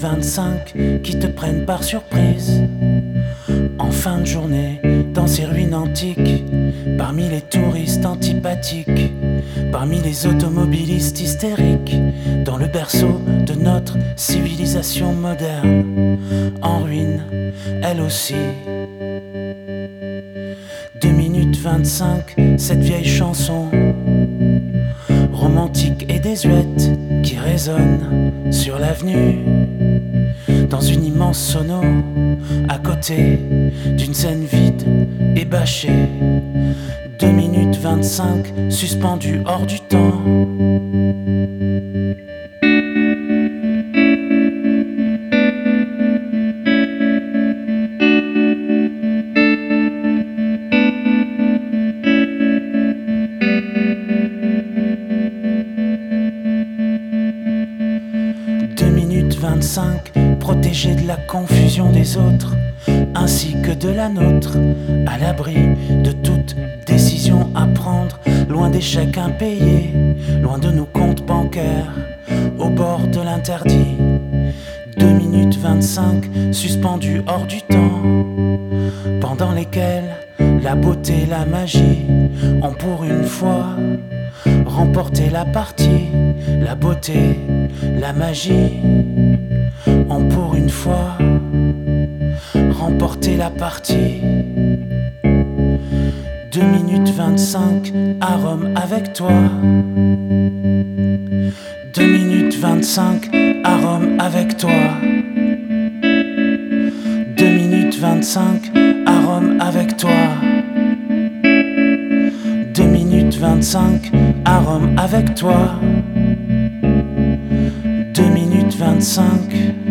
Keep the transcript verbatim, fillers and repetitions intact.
vingt-cinq qui te prennent par surprise. En fin de journée, dans ces ruines antiques, parmi les touristes antipathiques, parmi les automobilistes hystériques, dans le berceau de notre civilisation moderne, en ruine, elle aussi. deux minutes vingt-cinq, cette vieille chanson romantique et désuète qui résonne sur l'avenue, dans une immense sono, à côté d'une scène vide et bâchée. deux minutes vingt-cinq, suspendu hors du temps. deux minutes vingt-cinq, protégé de la confusion des autres, ainsi que de la nôtre, à l'abri de toute décision à prendre, loin des chèques impayés, loin de nos comptes bancaires, au bord de l'interdit. deux minutes vingt-cinq, suspendues hors du temps, pendant lesquelles la beauté et la magie ont pour une fois remporté la partie. La beauté, la magie ont pour une fois remporté la partie. deux minutes vingt-cinq, à Rome avec toi. deux minutes vingt-cinq, à Rome avec toi. deux minutes vingt-cinq, à Rome avec toi. deux minutes vingt-cinq, à Rome avec toi. deux minutes vingt-cinq.